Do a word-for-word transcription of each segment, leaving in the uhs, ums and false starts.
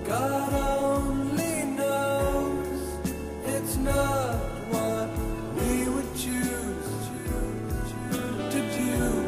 God only knows it's not what we would choose to do.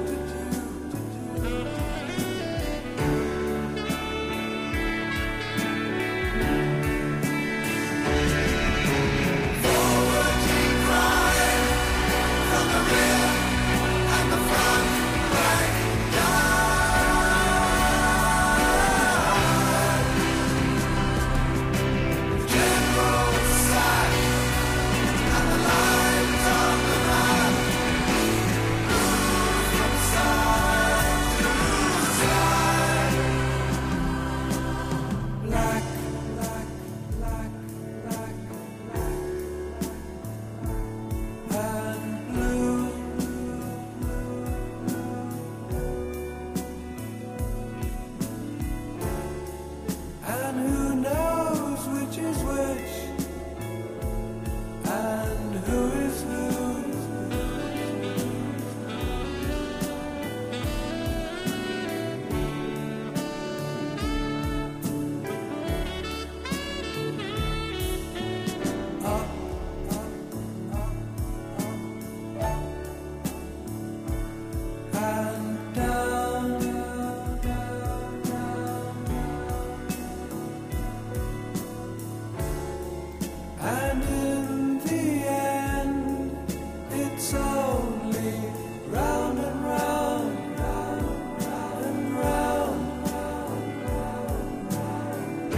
And in the end, it's only round and round, round, round and round, round, round, round.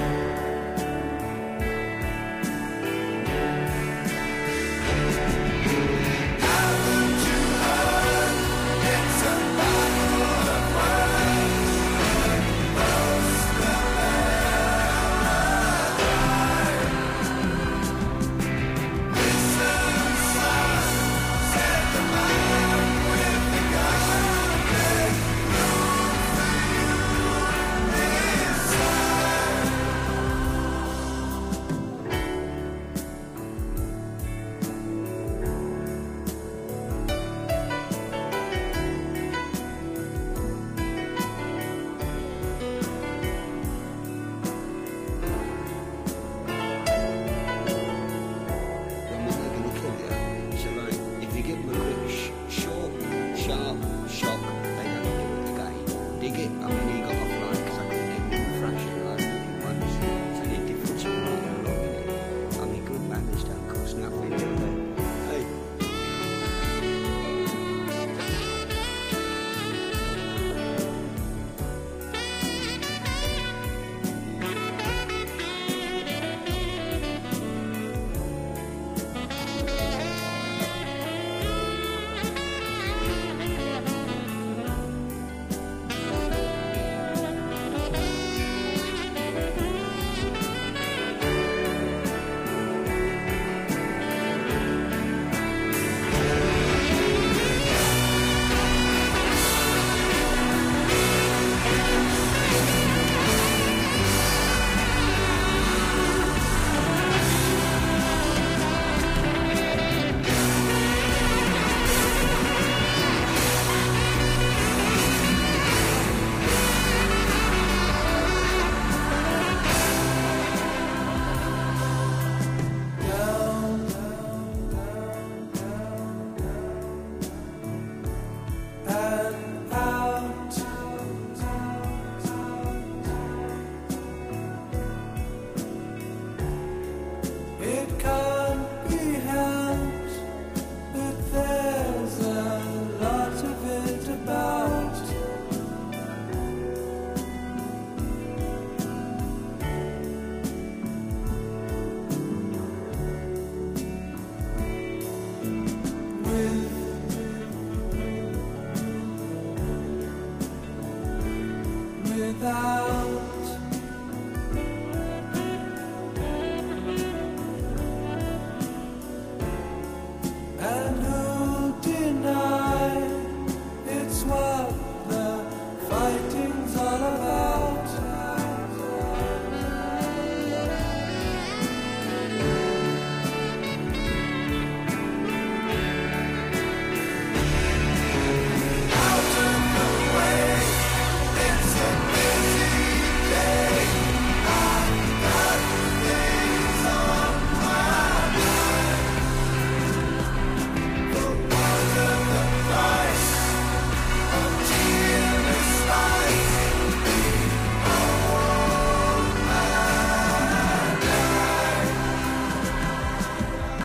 Haven't you heard? It's a battle of words. Most of them are alive. Listen, son, said the man with the gun. There's room for you inside. When they're going to kill you. So like, if you give them a quick, sh- short, sharp shock, they don't do it again. Dig it. I mean, he got off like, because I couldn't give him a thrashing like once. It's only a difference of right and wrong, isn't it? I mean, good manners don't cost nothing, do they? Hey. Down, down, down, down, down, and out. It can't be helped, but there's a lot of it about. Without